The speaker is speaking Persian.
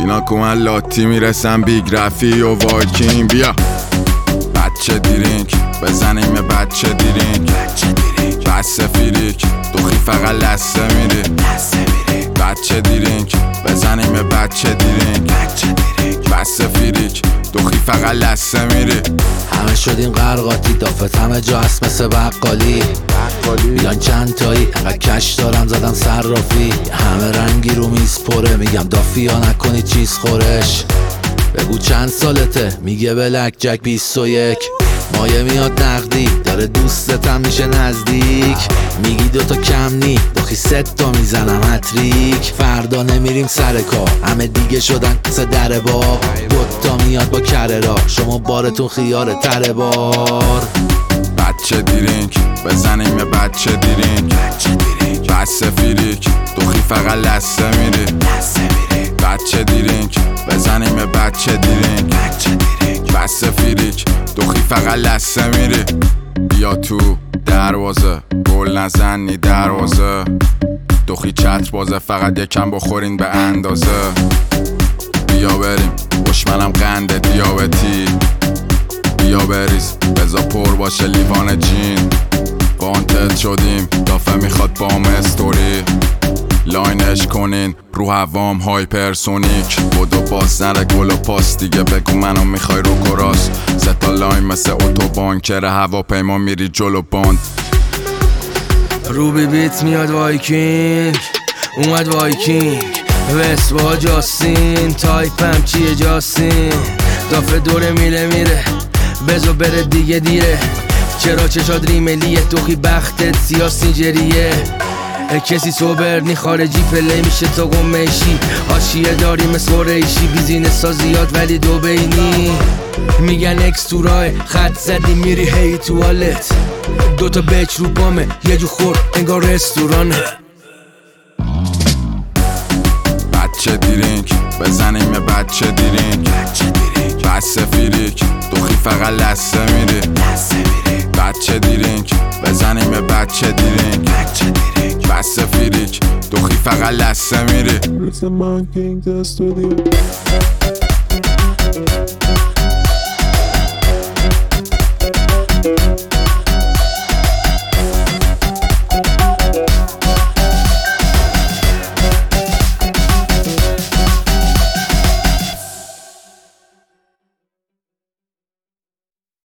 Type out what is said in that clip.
اینا کمن لاتی میرسن بیگ رفی و وایکین. بیا بچه دیرینک بزنیم بچه دیرینک، بس فیریک دوخی فقط لسه میری. بچه دیرینک بزنیم بچه دیرینک، بس فیریک دوخی فقط لسه میری. همه شدیم قرقاتی دافت همه جا هست مثل بقالی. بیان چند تایی انقدر کش دارم زدم صرافی. همه رنگی رو میز پره میگم دافی ها نکنی چیز خورش. بگو چند سالته میگه بلک جک 21. مایه میاد نقدی داره دوستتم میشه نزدیک. میگی دوتا کم نی داخی 3 تا میزنم هتریک. فردا نمیریم سر کار همه دیگه شدن سه در باب. 2 تا میاد با کره را شما بارتون خیاره تره بار. بچه دیرینک بزنیم بچه دیرینک، بس فیریک دوخی فقط لسه میری. بچه دیرینک بزنیم بچه دیرینک، بس فیریک دوخی فقط لسه میری. بیا تو دروازه گل نزنی دروازه، دوخی چتر بازه فقط یکم بخورین به اندازه. بیا بریم دشمنم قنده دیابتی، بیا بریز بزا پر باشه لیوان جین. وانتد شدیم دافه میخواد بام استوری، لاینش کنین رو هوام هایپرسونیک. بودو باز نره گل و پاس دیگه بگو منو میخوای رو کراس. 3 تا لاین مثل اتوبان کره هواپیما میری جلو باند. روبی بیت میاد وایکینگ اومد وایکینگ. وست با جاستین تایپم چیه جاستین. دافه دوره میره بزو بره دیگه دیره. چرا چشاد ریملیه دوخی بختت سیاه سینجریه. کسی سوبرنی خارجی پلی میشه تا گمشی. آشیه داری مثل ریشی بیزینس ها زیاد ولی دو بینی. میگن اکس تو راه خط زدی میری هی توالت. 2 تا بچ رو بامه یه جو خورد انگار رستورانه. بچه دیرینک بزنیم بچه دیرینک، بس فیریک دوخی فقط لسه میری. بچه دیرینک بزنیم بچه دیرینک، بس فیریک دوخی فقط لسه میری.